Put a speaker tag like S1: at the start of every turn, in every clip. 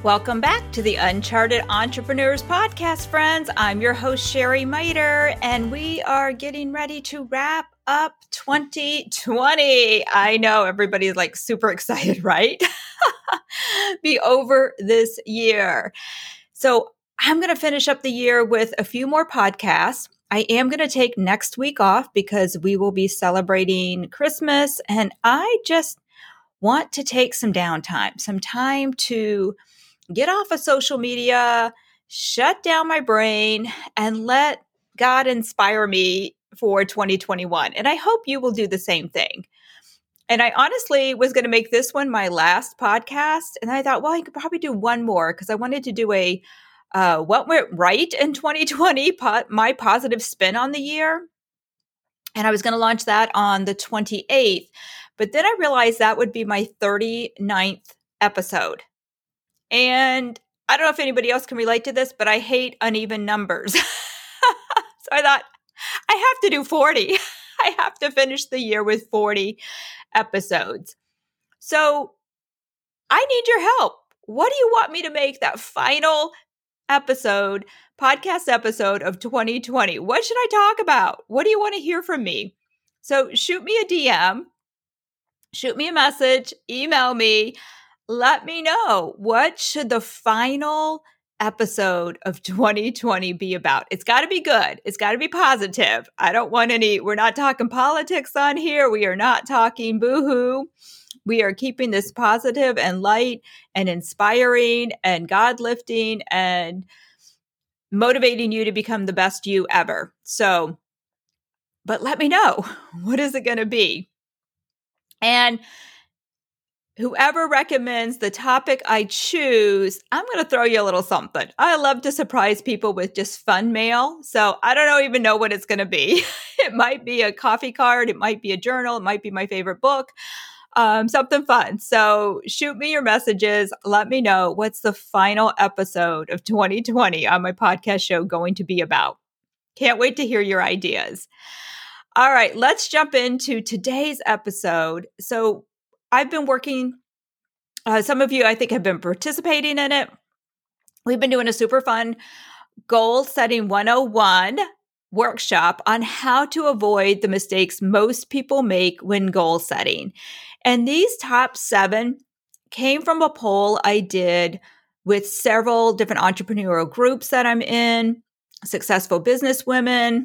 S1: Welcome back to the Uncharted Entrepreneurs Podcast, friends. I'm your host, Sherry Miter, and we are getting ready to wrap up 2020. I know everybody's like super excited, right? Be over this year. So I'm going to finish up the year with a few more podcasts. I am going to take next week off because we will be celebrating Christmas, and I just want to take some downtime, some time to get off of social media, shut down my brain, and let God inspire me for 2021. And I hope you will do the same thing. And I honestly was going to make this one my last podcast. And I thought, well, I could probably do one more because I wanted to do a what went right in 2020, my positive spin on the year. And I was going to launch that on the 28th. But then I realized that would be my 39th episode. And I don't know if anybody else can relate to this, but I hate uneven numbers. So I thought, I have to do 40. I have to finish the year with 40 episodes. So I need your help. What do you want me to make that final podcast episode of 2020? What should I talk about? What do you want to hear from me? So shoot me a DM, shoot me a message, email me. Let me know, what should the final episode of 2020 be about? It's got to be good. It's got to be positive. I don't want we're not talking politics on here. We are not talking boohoo. We are keeping this positive and light and inspiring and God lifting and motivating you to become the best you ever. So, but let me know, what is it going to be? And whoever recommends the topic I choose, I'm going to throw you a little something. I love to surprise people with just fun mail. So I don't even know what it's going to be. It might be a coffee card. It might be a journal. It might be my favorite book, something fun. So shoot me your messages. Let me know, what's the final episode of 2020 on my podcast show going to be about. Can't wait to hear your ideas. All right, let's jump into today's episode. So I've been working, some of you I think have been participating in it. We've been doing a super fun Goal Setting 101 workshop on how to avoid the mistakes most people make when goal setting. And these top 7 came from a poll I did with several different entrepreneurial groups that I'm in, successful business women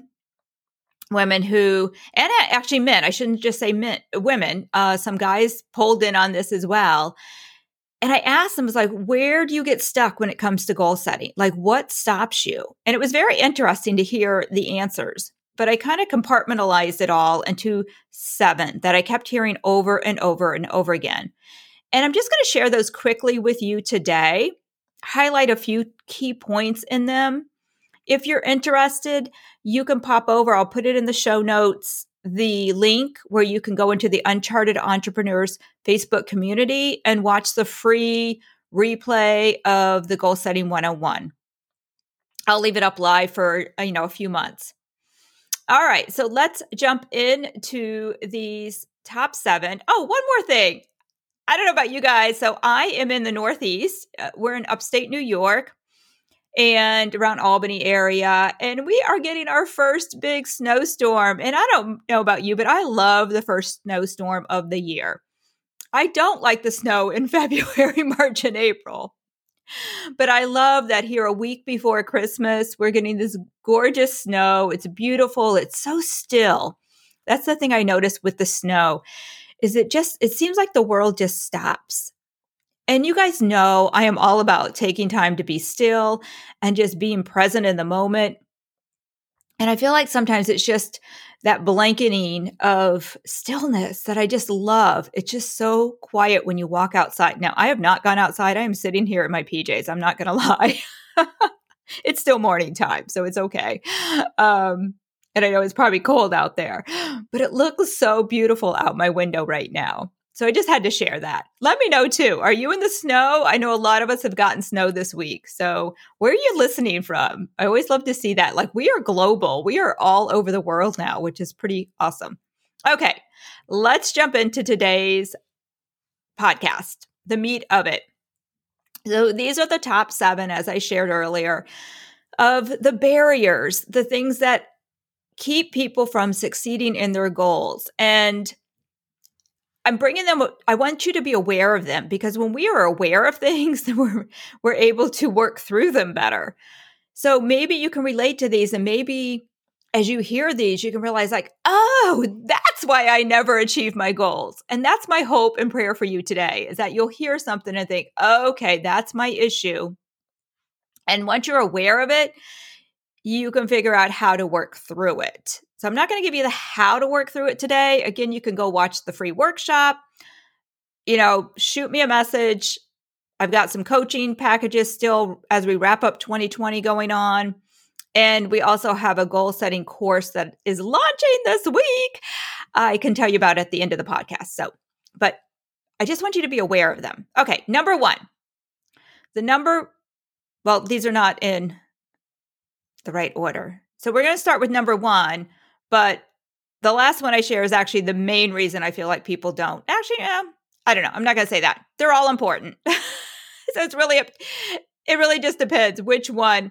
S1: who, and actually men, I shouldn't just say men, women, some guys polled in on this as well. And I asked them, I was like, where do you get stuck when it comes to goal setting? Like, what stops you? And it was very interesting to hear the answers, but I kind of compartmentalized it all into 7 that I kept hearing over and over and over again. And I'm just going to share those quickly with you today, highlight a few key points in them. If you're interested, you can pop over. I'll put it in the show notes, the link where you can go into the Uncharted Entrepreneurs Facebook community and watch the free replay of the Goal Setting 101. I'll leave it up live for, a few months. All right, so let's jump into these top 7. Oh, one more thing. I don't know about you guys. So I am in the Northeast. We're in upstate New York and around Albany area. And we are getting our first big snowstorm. And I don't know about you, but I love the first snowstorm of the year. I don't like the snow in February, March, and April. But I love that here a week before Christmas, we're getting this gorgeous snow. It's beautiful. It's so still. That's the thing I noticed with the snow, is it seems like the world just stops. And you guys know I am all about taking time to be still and just being present in the moment. And I feel like sometimes it's just that blanketing of stillness that I just love. It's just so quiet when you walk outside. Now, I have not gone outside. I am sitting here in my PJs. I'm not going to lie. It's still morning time, so it's okay. And I know it's probably cold out there, but it looks so beautiful out my window right now. So I just had to share that. Let me know too. Are you in the snow? I know a lot of us have gotten snow this week. So where are you listening from? I always love to see that. Like, we are global. We are all over the world now, which is pretty awesome. Okay, let's jump into today's podcast, the meat of it. So these are the top 7, as I shared earlier, of the barriers, the things that keep people from succeeding in their goals. And I'm bringing them, I want you to be aware of them, because when we are aware of things, we're able to work through them better. So maybe you can relate to these, and maybe as you hear these, you can realize like, oh, that's why I never achieve my goals. And that's my hope and prayer for you today, is that you'll hear something and think, okay, that's my issue. And once you're aware of it, you can figure out how to work through it. So I'm not going to give you the how to work through it today. Again, you can go watch the free workshop, shoot me a message. I've got some coaching packages still as we wrap up 2020 going on. And we also have a goal setting course that is launching this week. I can tell you about it at the end of the podcast. But I just want you to be aware of them. Okay, number 1. These are not in the right order. So we're going to start with number 1, but the last one I share is actually the main reason I feel like people don't. Actually, I don't know. I'm not going to say that. They're all important. So it really just depends which one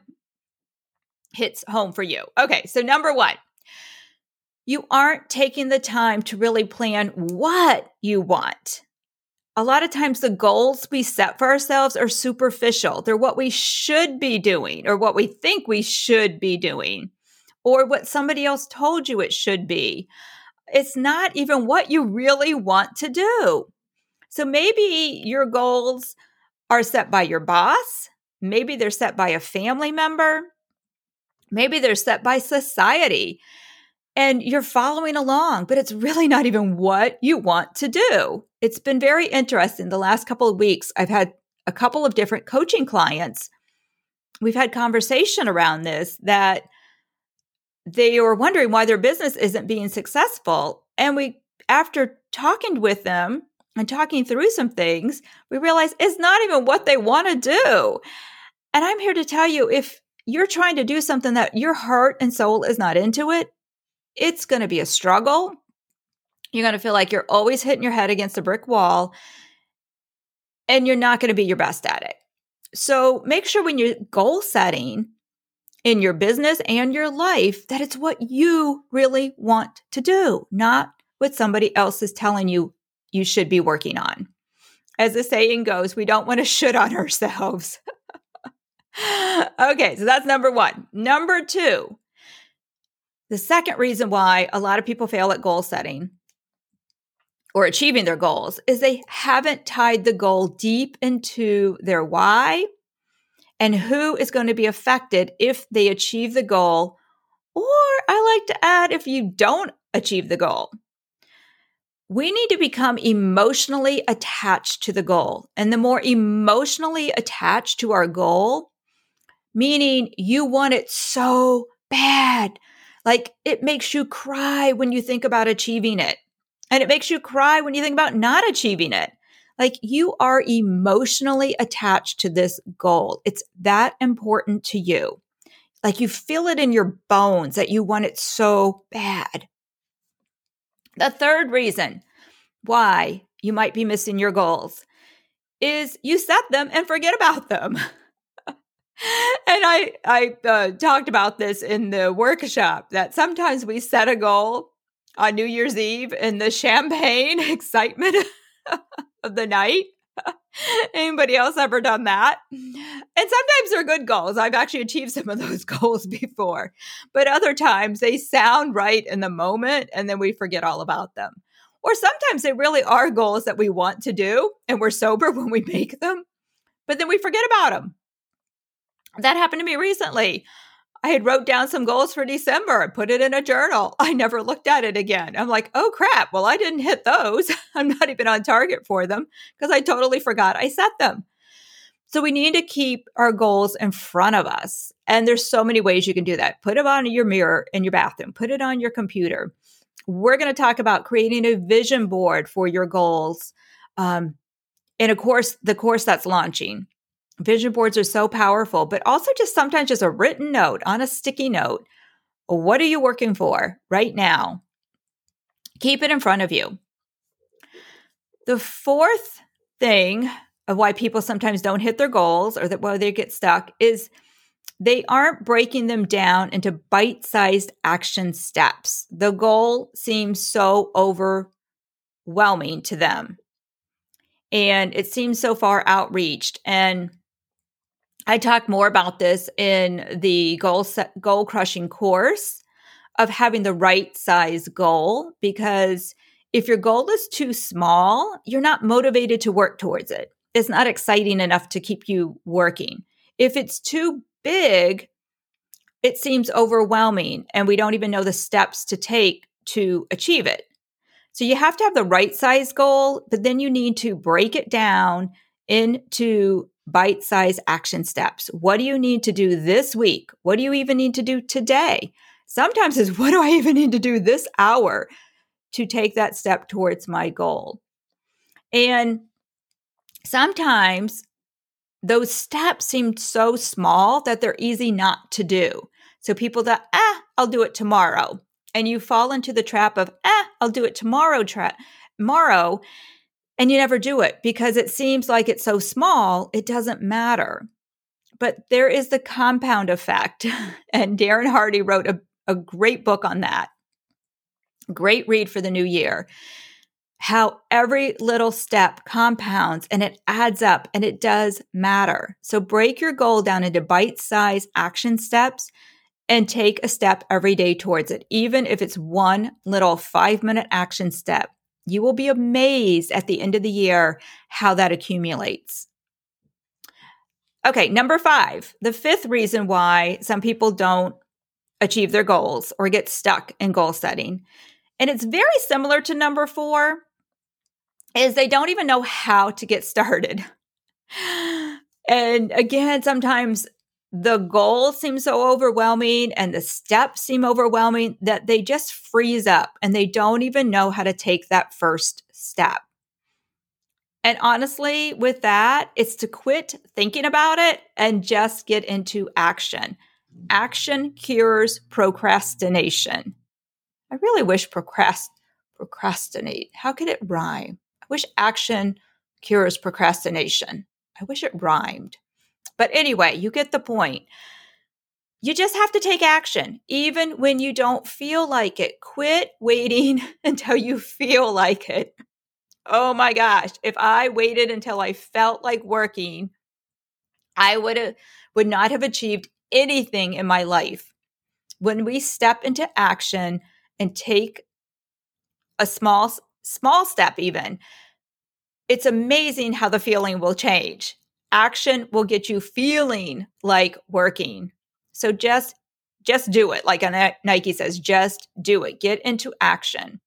S1: hits home for you. Okay, so number 1, you aren't taking the time to really plan what you want. A lot of times the goals we set for ourselves are superficial. They're what we should be doing, or what we think we should be doing, or what somebody else told you it should be. It's not even what you really want to do. So maybe your goals are set by your boss. Maybe they're set by a family member. Maybe they're set by society. And you're following along, but it's really not even what you want to do. It's been very interesting. The last couple of weeks, I've had a couple of different coaching clients. We've had conversation around this, that they were wondering why their business isn't being successful. And after talking with them and talking through some things, we realized it's not even what they want to do. And I'm here to tell you, if you're trying to do something that your heart and soul is not into it, it's going to be a struggle. You're going to feel like you're always hitting your head against a brick wall, and you're not going to be your best at it. So make sure when you're goal setting in your business and your life, that it's what you really want to do, not what somebody else is telling you you should be working on. As the saying goes, we don't want to shit on ourselves. Okay, so that's number 1. Number 2, the second reason why a lot of people fail at goal setting or achieving their goals is they haven't tied the goal deep into their why and who is going to be affected if they achieve the goal, or I like to add, if you don't achieve the goal. We need to become emotionally attached to the goal. And the more emotionally attached to our goal, meaning you want it so bad, like it makes you cry when you think about achieving it. And it makes you cry when you think about not achieving it. Like you are emotionally attached to this goal. It's that important to you. Like you feel it in your bones that you want it so bad. The third reason why you might be missing your goals is you set them and forget about them. And I talked about this in the workshop, that sometimes we set a goal on New Year's Eve in the champagne excitement of the night. Anybody else ever done that? And sometimes they're good goals. I've actually achieved some of those goals before. But other times they sound right in the moment and then we forget all about them. Or sometimes they really are goals that we want to do and we're sober when we make them, but then we forget about them. That happened to me recently. I had wrote down some goals for December and put it in a journal. I never looked at it again. I'm like, oh crap, well, I didn't hit those. I'm not even on target for them because I totally forgot I set them. So we need to keep our goals in front of us. And there's so many ways you can do that. Put it on your mirror in your bathroom. Put it on your computer. We're going to talk about creating a vision board for your goals in the course that's launching. Vision boards are so powerful, but also just sometimes just a written note on a sticky note. What are you working for right now? Keep it in front of you. The fourth thing of why people sometimes don't hit their goals or that why they get stuck is they aren't breaking them down into bite-sized action steps. The goal seems so overwhelming to them, and it seems so far outreached. And I talk more about this in the goal crushing course of having the right size goal, because if your goal is too small, you're not motivated to work towards it. It's not exciting enough to keep you working. If it's too big, it seems overwhelming and we don't even know the steps to take to achieve it. So you have to have the right size goal, but then you need to break it down into bite-sized action steps. What do you need to do this week? What do you even need to do today? Sometimes it's what do I even need to do this hour to take that step towards my goal? And sometimes those steps seem so small that they're easy not to do. So people that, I'll do it tomorrow. And you fall into the trap of, I'll do it tomorrow, and you never do it because it seems like it's so small, it doesn't matter. But there is the compound effect. And Darren Hardy wrote a great book on that. Great read for the new year. How every little step compounds and it adds up and it does matter. So break your goal down into bite-sized action steps and take a step every day towards it. Even if it's one little 5-minute action step, you will be amazed at the end of the year how that accumulates. Okay, number 5, the 5th reason why some people don't achieve their goals or get stuck in goal setting, and it's very similar to number 4, is they don't even know how to get started. And again, sometimes the goal seems so overwhelming and the steps seem overwhelming that they just freeze up and they don't even know how to take that first step. And honestly, with that, it's to quit thinking about it and just get into action. Action cures procrastination. I really wish procrastinate. How could it rhyme? I wish action cures procrastination. I wish it rhymed. But anyway, you get the point. You just have to take action, even when you don't feel like it. Quit waiting until you feel like it. Oh my gosh. If I waited until I felt like working, I would not have achieved anything in my life. When we step into action and take a small step even, it's amazing how the feeling will change. Action will get you feeling like working. So just do it. Like Nike says, just do it. Get into action.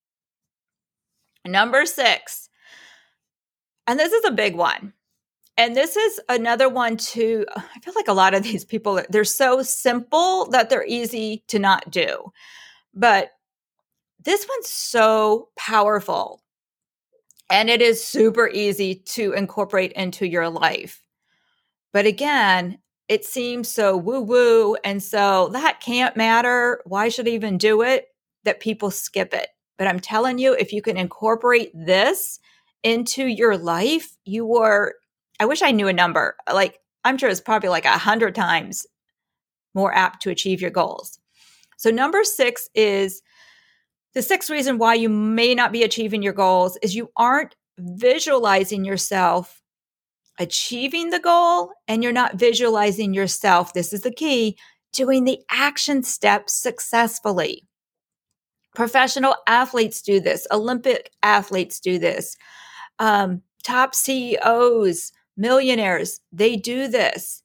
S1: Number 6, and this is a big one. And this is another one too. I feel like a lot of these people, they're so simple that they're easy to not do. But this one's so powerful. And it is super easy to incorporate into your life. But again, it seems so woo-woo. And so that can't matter. Why should I even do it? That people skip it. But I'm telling you, if you can incorporate this into your life, I wish I knew a number. Like, I'm sure it's probably like 100 times more apt to achieve your goals. So number 6 is the 6th reason why you may not be achieving your goals is you aren't visualizing yourself achieving the goal, and you're not visualizing yourself, this is the key, doing the action steps successfully. Professional athletes do this. Olympic athletes do this. Top CEOs, millionaires, they do this.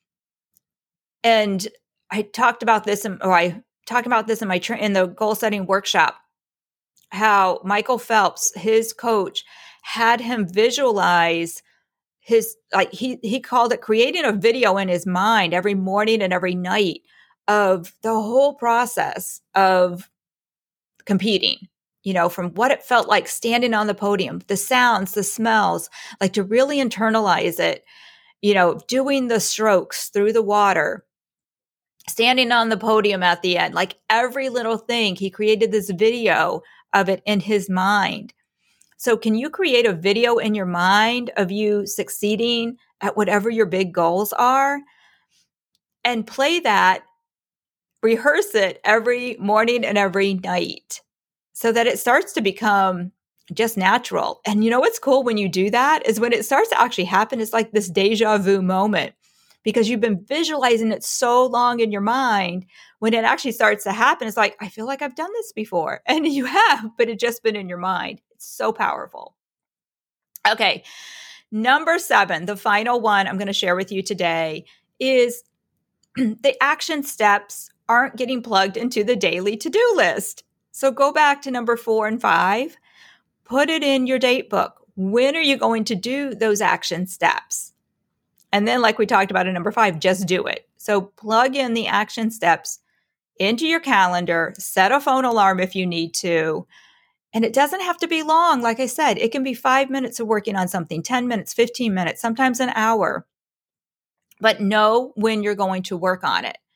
S1: And I talked about this, in the goal setting workshop, how Michael Phelps, his coach, had him visualize he called it creating a video in his mind every morning and every night of the whole process of competing, from what it felt like standing on the podium, the sounds, the smells, like to really internalize it, doing the strokes through the water, standing on the podium at the end, like every little thing. He created this video of it in his mind. So can you create a video in your mind of you succeeding at whatever your big goals are and play that, rehearse it every morning and every night so that it starts to become just natural. And you know what's cool when you do that is when it starts to actually happen, it's like this deja vu moment because you've been visualizing it so long in your mind. When it actually starts to happen, it's like, I feel like I've done this before. And you have, but it's just been in your mind. It's so powerful. Okay. Number 7, the final one I'm going to share with you today is the action steps aren't getting plugged into the daily to-do list. So go back to number 4 and 5, put it in your date book. When are you going to do those action steps? And then like we talked about in number 5, just do it. So plug in the action steps into your calendar, set a phone alarm if you need to. And it doesn't have to be long. Like I said, it can be 5 minutes of working on something, 10 minutes, 15 minutes, sometimes an hour. But know when you're going to work on it.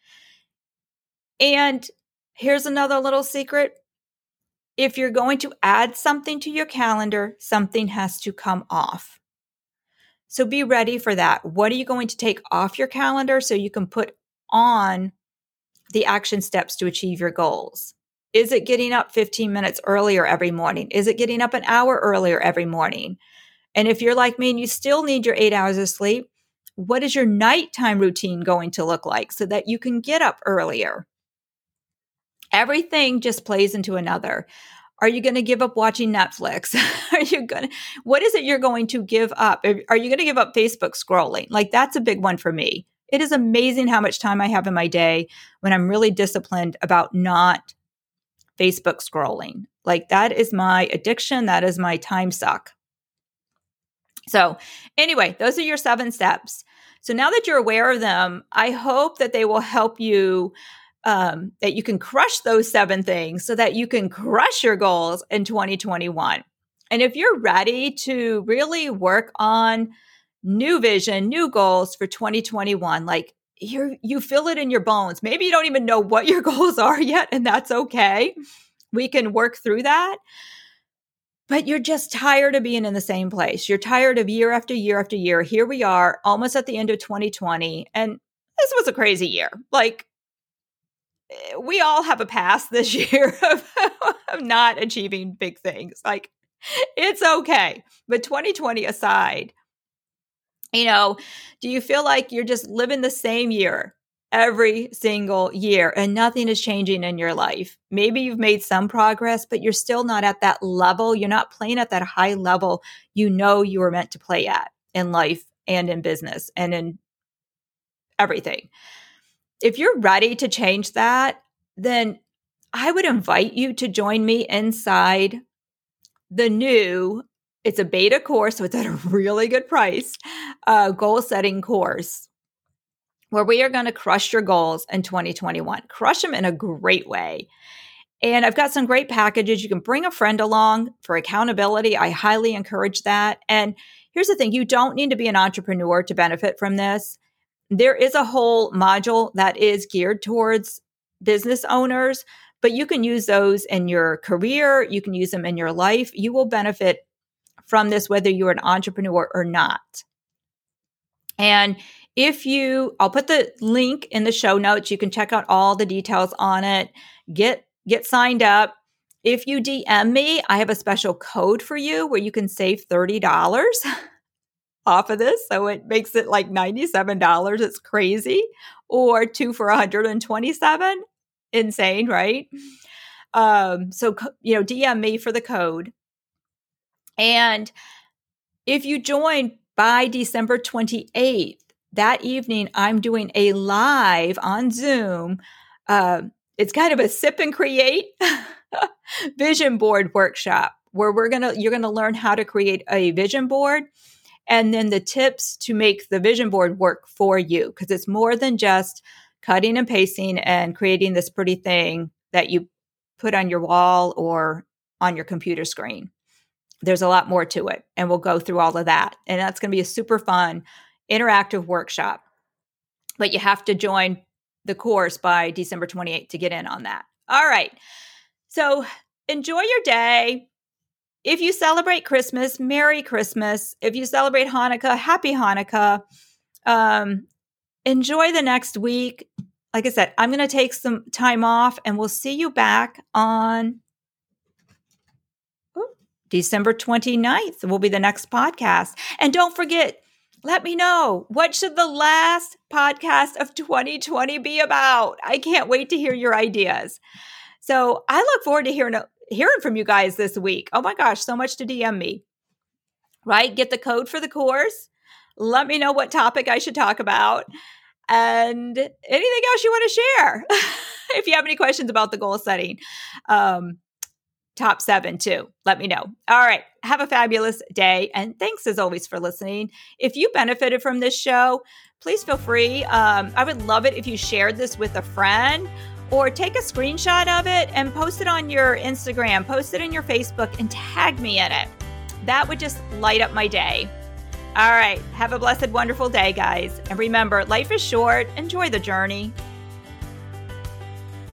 S1: And here's another little secret. If you're going to add something to your calendar, something has to come off. So be ready for that. What are you going to take off your calendar so you can put on the action steps to achieve your goals? Is it getting up 15 minutes earlier every morning? Is it getting up an hour earlier every morning? And if you're like me and you still need your 8 hours of sleep, what is your nighttime routine going to look like so that you can get up earlier? Everything just plays into another. Are you going to give up watching Netflix? What is it you're going to give up? Are you going to give up Facebook scrolling? Like that's a big one for me. It is amazing how much time I have in my day when I'm really disciplined about not Facebook scrolling. Like that is my addiction. That is my time suck. So anyway, those are your 7 steps. So now that you're aware of them, I hope that they will help you, that you can crush those 7 things so that you can crush your goals in 2021. And if you're ready to really work on new vision, new goals for 2021, like you feel it in your bones. Maybe you don't even know what your goals are yet, and that's okay. We can work through that. But you're just tired of being in the same place. You're tired of year after year after year. Here we are, almost at the end of 2020. And this was a crazy year. Like, we all have a past this year of not achieving big things. Like, it's okay. But 2020 aside, do you feel like you're just living the same year every single year and nothing is changing in your life? Maybe you've made some progress, but you're still not at that level. You're not playing at that high level you were meant to play at in life and in business and in everything. If you're ready to change that, then I would invite you to join me inside the new, it's a beta course, so it's at a really good price, goal setting course where we are going to crush your goals in 2021. Crush them in a great way. And I've got some great packages. You can bring a friend along for accountability. I highly encourage that. And here's the thing, you don't need to be an entrepreneur to benefit from this. There is a whole module that is geared towards business owners, but you can use those in your career. You can use them in your life. You will benefit from this, whether you're an entrepreneur or not. And I'll put the link in the show notes. You can check out all the details on it. Get signed up. If you DM me, I have a special code for you where you can save $30 off of this. So it makes it like $97. It's crazy. Or 2 for $127. Insane, right? So DM me for the code. And if you join by December 28th, that evening, I'm doing a live on Zoom. It's kind of a sip and create vision board workshop where you're going to learn how to create a vision board and then the tips to make the vision board work for you. Because it's more than just cutting and pasting and creating this pretty thing that you put on your wall or on your computer screen. There's a lot more to it, and we'll go through all of that. And that's going to be a super fun, interactive workshop. But you have to join the course by December 28th to get in on that. All right. So enjoy your day. if you celebrate Christmas, Merry Christmas. If you celebrate Hanukkah, Happy Hanukkah. Enjoy the next week. Like I said, I'm going to take some time off, and we'll see you back on December 29th will be the next podcast. And don't forget, let me know, what should the last podcast of 2020 be about? I can't wait to hear your ideas. So I look forward to hearing from you guys this week. Oh my gosh, so much to DM me, right? Get the code for the course. Let me know what topic I should talk about and anything else you want to share. If you have any questions about the goal setting, top 7 too. Let me know. All right. Have a fabulous day. And thanks as always for listening. If you benefited from this show, please feel free. I would love it if you shared this with a friend or take a screenshot of it and post it on your Instagram, post it in your Facebook and tag me in it. That would just light up my day. All right. Have a blessed, wonderful day, guys. And remember, life is short. Enjoy the journey.